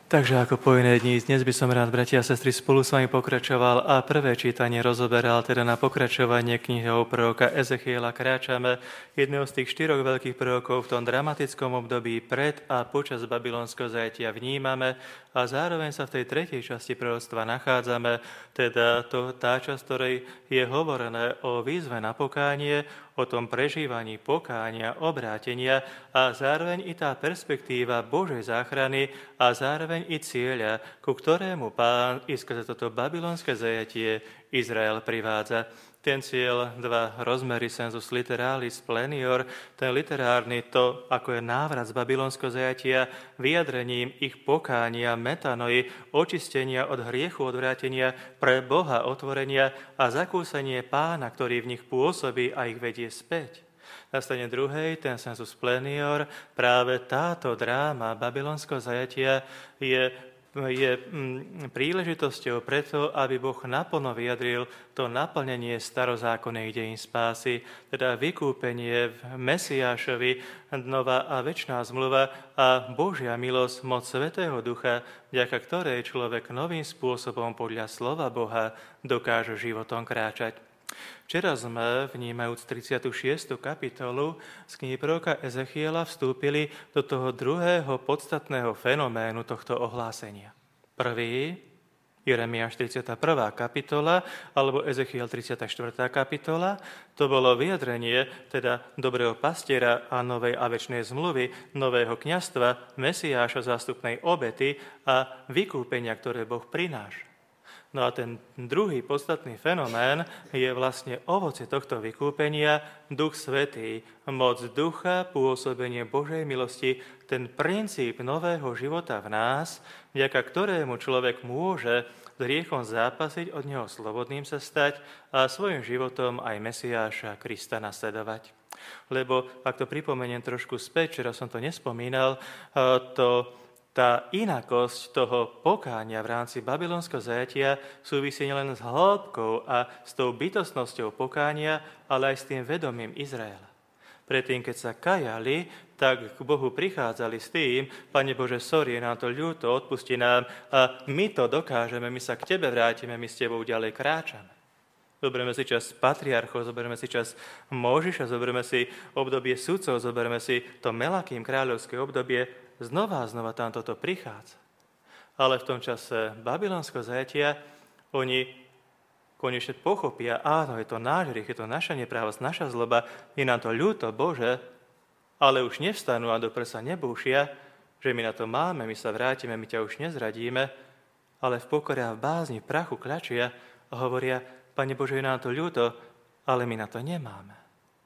Takže ako po iné dni, dnes by som rád, bratia a sestry, spolu s vami pokračoval a prvé čítanie rozoberal, teda na pokračovanie knihou proroka Ezechiela kráčame jedného z tých 4 veľkých prorokov v tom dramatickom období pred a počas babylonského zajatia vnímame a zároveň sa v tej tretej časti proroctva nachádzame, teda tá časť, ktorej je hovorené o výzve na pokánie, o tom prežívaní pokánia, obrátenia a zároveň i tá perspektíva Božej záchrany a zároveň i cieľa, ku ktorému Pán i skrze toto babylonské zajatie Izrael privádza. Ten cieľ, dva rozmery, sensus literalis plenior, ten literárny, to, ako je návrat z babylonského zajatia, vyjadrením ich pokánia, metanoi, očistenia od hriechu, odvrátenia, pre Boha otvorenia a zakúsenie Pána, ktorý v nich pôsobí a ich vedie späť. Na strane druhej, ten sensus plenior, práve táto dráma babylonského zajatia je príležitosťou preto, aby Boh naplno vyjadril to naplnenie starozákonných dejín spásy, teda vykúpenie v Mesiášovi, nová a večná zmluva a Božia milosť, moc Svätého Ducha, vďaka ktorej človek novým spôsobom podľa slova Boha dokáže životom kráčať. Včera sme, vnímajúc 36. kapitolu z knihy proroka Ezechiela, vstúpili do toho druhého podstatného fenoménu tohto ohlásenia. Prvý, Jeremiáš 31. kapitola, alebo Ezechiel 34. kapitola, to bolo vyjadrenie teda dobrého pastiera a novej a večnej zmluvy, nového kňazstva, Mesiáša zástupnej obety a vykúpenia, ktoré Boh prináša. No a ten druhý podstatný fenomén je vlastne ovocie tohto vykúpenia, Duch Svätý, moc Ducha, pôsobenie Božej milosti, ten princíp nového života v nás, vďaka ktorému človek môže s hriechom zápasiť, od neho slobodným sa stať a svojim životom aj Mesiáša Krista nasledovať. Lebo, ak to pripomeniem trošku späť, včera som to nespomínal, tá inakosť toho pokánia v rámci babylonského zajatia súvisí nielen s hĺbkou a s tou bytostnosťou pokánia, ale aj s tým vedomím Izraela. Predtým, keď sa kajali, tak k Bohu prichádzali s tým: Pane Bože, sorry, je nám to ľúto, odpusti nám a my to dokážeme, my sa k Tebe vrátime, my s Tebou ďalej kráčame. Zoberieme si čas patriarchov, zoberieme si čas Mojžiša, zoberieme si obdobie sudcov, zoberieme si to Melakým kráľovské obdobie. Znova a znova tam toto prichádza. Ale v tom čase babylonského zajatia oni konečne pochopia: áno, je to náš hriech, je to naša neprávosť, naša zloba, je nám to ľúto, Bože, ale už nevstanú a do prsa nebúšia, že my na to máme, my sa vrátime, my ťa už nezradíme, ale v pokore a v bázni, v prachu kľačia a hovoria: Pane Bože, je nám to ľúto, ale my na to nemáme.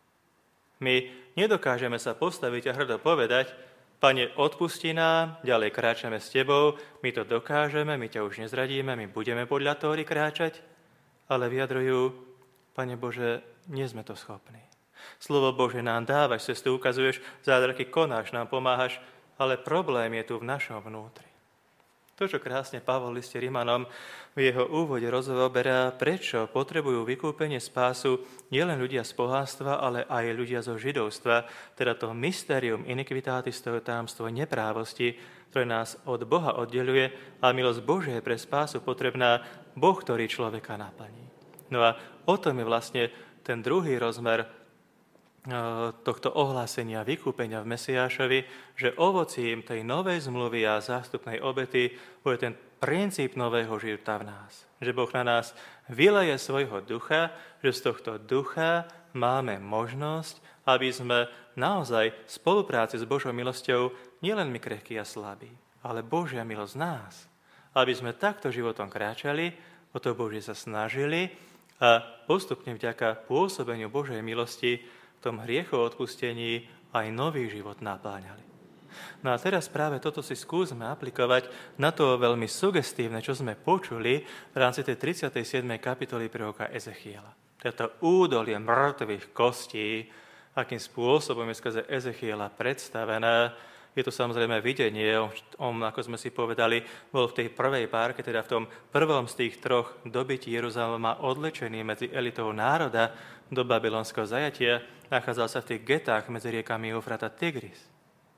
My nedokážeme sa postaviť a hrdo povedať: Pane, odpusti nám, ďalej kráčame s Tebou, my to dokážeme, my ťa už nezradíme, my budeme podľa Tóry kráčať, ale vyjadrujú: Pane Bože, nie sme to schopní. Slovo Bože nám dávaš, cestu ukazuješ, zázraky konáš, nám pomáhaš, ale problém je tu v našom vnútri. To, čo krásne Pavol v liste Rimanom v jeho úvode rozoberá, prečo potrebujú vykúpenie spásu nielen ľudia z pohanstva, ale aj ľudia zo židovstva, teda to mysterium iniquitatis, to tajomstvo neprávosti, ktoré nás od Boha oddeluje, a milosť Božia je pre spásu potrebná, Boh, ktorý človeka naplní. No a o tom je vlastne ten druhý rozmer tohto ohlásenia vykúpenia v Mesiášovi, že ovocím tej novej zmluvy a zástupnej obety bude ten princíp nového života v nás. Že Boh na nás vyleje svojho ducha, že z tohto ducha máme možnosť, aby sme naozaj v spolupráci s Božou milosťou nielen my krehkí a slabí, ale Božia milosť nás. Aby sme takto životom kráčali, o to Božie sa snažili a postupne vďaka pôsobeniu Božej milosti v tom hriechoodpustení aj nový život napláňali. No a teraz práve toto si skúsme aplikovať na to veľmi sugestívne, čo sme počuli v rámci tej 37. kapitoly proroka Ezechiela. Toto údolie mŕtvych kostí, akým spôsobom je skrze Ezechiela predstavené. Je to samozrejme videnie, on, ako sme si povedali, bol v tej prvej párke, teda v tom prvom z tých 3 dobytí Jeruzalema odlečený medzi elitou národa do babylonského zajatia, nachádzal sa v tých getách medzi riekami Eufrat a Tigris.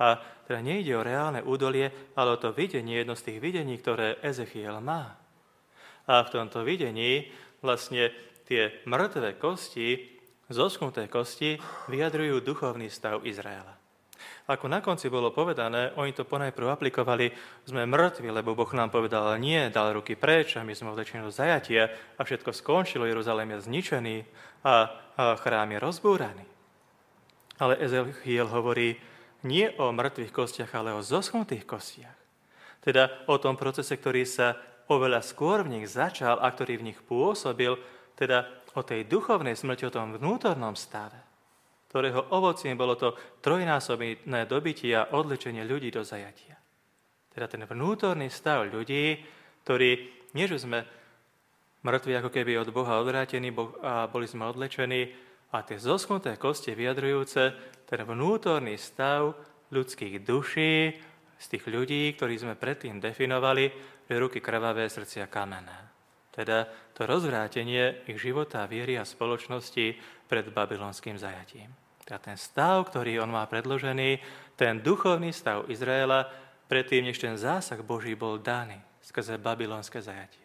A teda nejde o reálne údolie, ale o to videnie, jedno z tých videní, ktoré Ezechiel má. A v tomto videní vlastne tie mŕtve kosti, zoschnuté kosti, vyjadrujú duchovný stav Izraela. Ako na konci bolo povedané, oni to ponajprv aplikovali, sme mŕtvi, lebo Boh nám povedal nie, dal ruky preč a my sme odlečení do zajatia a všetko skončilo, Jeruzalém je zničený a chrám je rozbúraný. Ale Ezechiel hovorí nie o mŕtvych kostiach, ale o zoschnutých kostiach. Teda o tom procese, ktorý sa oveľa skôr v nich začal a ktorý v nich pôsobil, teda o tej duchovnej smrti, o tom vnútornom stave, ktorého ovocím bolo to trojnásobné dobytie a odlečenie ľudí do zajatia. Teda ten vnútorný stav ľudí, ktorí, nie že sme mŕtvi ako keby od Boha odvrátení a boli sme odlečení, a tie zoschnuté kosti vyjadrujúce ten vnútorný stav ľudských duší z tých ľudí, ktorí sme predtým definovali, že ruky krvavé, srdcia kamenné. Teda to rozvrátenie ich života, viery a spoločnosti pred babylonským zajatím. Teda ten stav, ktorý on má predložený, ten duchovný stav Izraela, predtým, než ten zásah Boží bol daný skrze babylonské zajatie.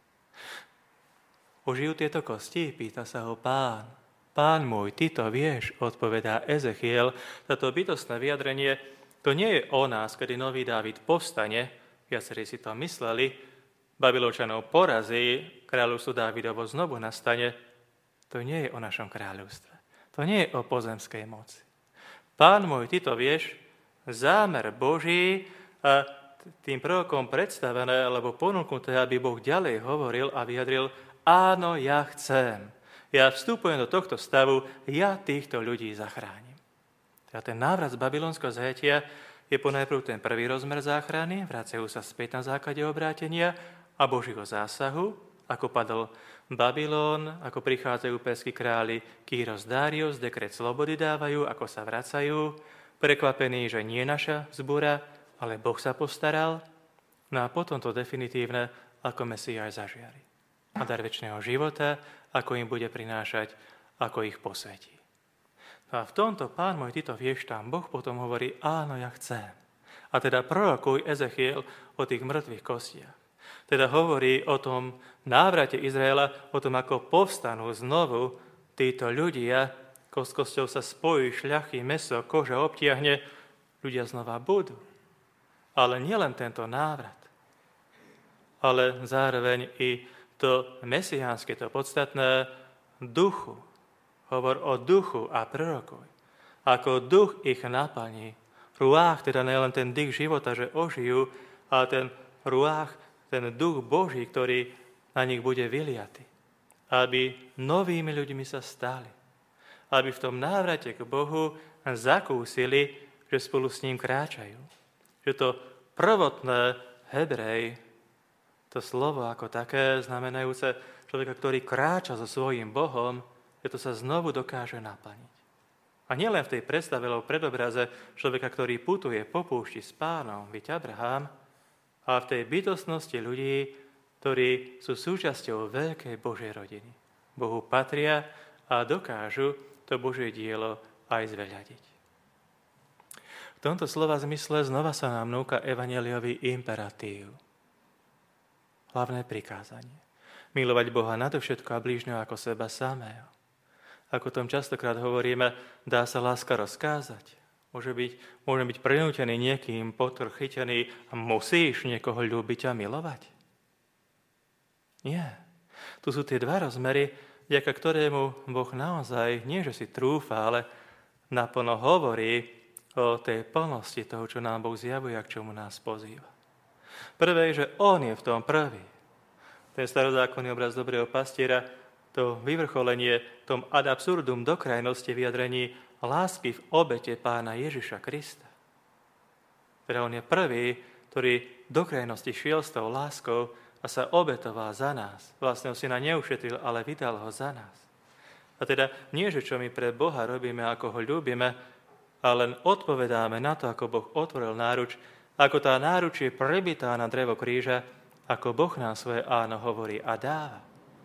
Ožijú tieto kosti? Pýta sa ho Pán. Pán môj, ty to vieš, odpovedá Ezechiel. Toto bytostné vyjadrenie, to nie je o nás, kedy nový Dávid povstane, viacerí si to mysleli, Babylončanov porazí, kráľovstvo Dávidovo znovu nastane. To nie je o našom kráľovstve. To nie je o pozemskej moci. Pán môj, ty to vieš, zámer Boží a tým prorokom predstavené, alebo ponúknuté, aby Boh ďalej hovoril a vyjadril, áno, ja chcem. Ja vstupujem do tohto stavu, ja týchto ľudí zachránim. Teda ten návrat z babylonského zajatia je ponajprv ten prvý rozmer záchrany, vracajú sa späť na základe obrátenia a Božího zásahu, ako padol Babylon, ako prichádzajú perskí králi Kýros, Dários, dekret slobody dávajú, ako sa vracajú, prekvapení, že nie naša zbúra, ale Boh sa postaral. No a potom to definitívne, ako Mesiáš zažiari. A dar večného života, ako im bude prinášať, ako ich posvetí. No a v tomto, Pán môj, ty to vieš, tam Boh potom hovorí, áno, ja chcem. A teda prorokuj Ezechiel o tých mŕtvych kostiach. Teda hovorí o tom návrate Izraela, o tom, ako povstanú znovu títo ľudia, s kosťou sa spojí šľachy, mäso, koža obtiahne, ľudia znova budú. Ale nielen tento návrat, ale zároveň i to mesiánske, to podstatné duchu. Hovor o duchu a prorokuj. Ako duch ich naplní. Ruách, teda nielen ten dých života, že ožijú, ale ten ruách, ten duch Boží, ktorý na nich bude vyliaty. Aby novými ľuďmi sa stali. Aby v tom návrate k Bohu zakúsili, že spolu s ním kráčajú. Že to prvotné Hebrej, to slovo ako také, znamenajúce človeka, ktorý kráča so svojím Bohom, že to sa znovu dokáže naplniť. A nielen v tej predstave, alebo predobraze človeka, ktorý putuje po púšti s Pánom, byť Abraham, ale v tej bytostnosti ľudí, ktorí sú súčasťou veľkej Božej rodiny. Bohu patria a dokážu to Božie dielo aj zveľadiť. V tomto slova zmysle znova sa nám núka evanjeliový imperatív. Hlavné prikázanie. Milovať Boha nadovšetko a blížneho ako seba samého. Ako tom častokrát hovoríme, dá sa láska rozkázať. Môže byť prinútený niekým, chytený a musíš niekoho ľúbiť a milovať. Nie. Tu sú tie dva rozmery, vďaka ktorému Boh naozaj, nie že si trúfa, ale naplno hovorí o tej plnosti toho, čo nám Boh zjavuje a k čomu nás pozýva. Prvé je, že on je v tom prvý. Ten starozákonný obraz dobrého pastiera, to vyvrcholenie, tom ad absurdum do krajnosti vyjadrení lásky v obete Pána Ježiša Krista. Teda on je prvý, ktorý do krajnosti šiel s tou láskou a sa obetoval za nás. Vlastne ho syna neušetril, ale vydal ho za nás. A teda nie, že čo my pre Boha robíme, ako ho ľúbime, ale len odpovedáme na to, ako Boh otvoril náruč, ako tá náruč je prebitá na drevo kríža, ako Boh nám svoje áno hovorí a dáva.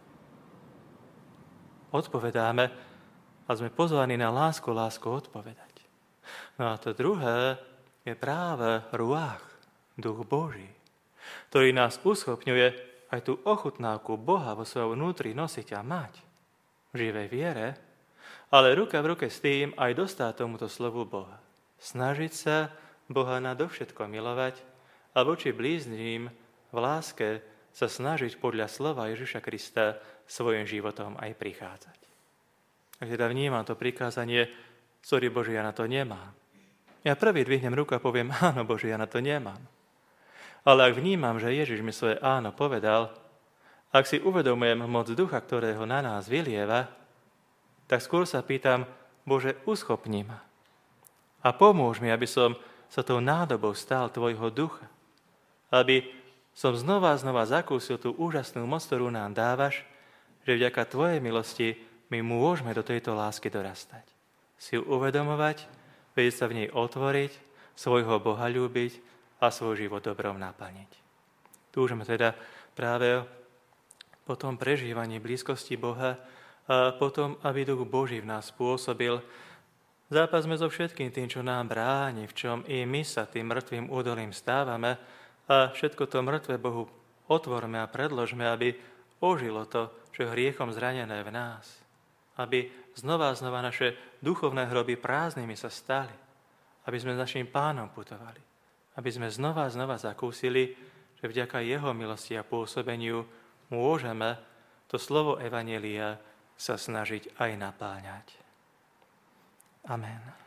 Odpovedáme a sme pozvaní na lásku odpovedať. No a to druhé, je práve ruach, duch Boží, ktorý nás uschopňuje aj tú ochutnávku Boha vo svojom vnútri nosiť a mať v živej viere, ale ruka v ruke s tým aj dostať tomuto slovu Boha. Snažiť sa Boha nadovšetko milovať a voči blíznym v láske sa snažiť podľa slova Ježiša Krista svojim životom aj prichádzať. Ak teda vnímam to prikázanie, sorry Bože, ja na to nemám. Ja prvý dvihnem ruku a poviem, áno Bože, ja na to nemám. Ale ak vnímam, že Ježiš mi svoje áno povedal, ak si uvedomujem moc ducha, ktorého na nás vylieva, tak skôr sa pýtam, Bože, uschopni ma. A pomôž mi, aby som sa tou nádobou stal tvojho ducha. Aby som znova zakúsil tú úžasnú moc, ktorú nám dávaš, že vďaka tvojej milosti my môžeme do tejto lásky dorastať. Si ju uvedomovať, vedieť sa v nej otvoriť, svojho Boha ľúbiť a svoj život dobrom naplniť. Túžime teda práve po tom prežívaní blízkosti Boha a potom, aby Duch Boží v nás pôsobil. Zápasme so všetkým tým, čo nám bráni, v čom i my sa tým mŕtvým údolím stávame a všetko to mŕtve Bohu otvorme a predložme, aby ožilo to, čo je hriechom zranené v nás. Aby znova naše duchovné hroby prázdnymi sa stali. Aby sme s našim Pánom putovali. Aby sme znova zakúsili, že vďaka Jeho milosti a pôsobeniu môžeme to slovo Evanjelia sa snažiť aj napáňať. Amen.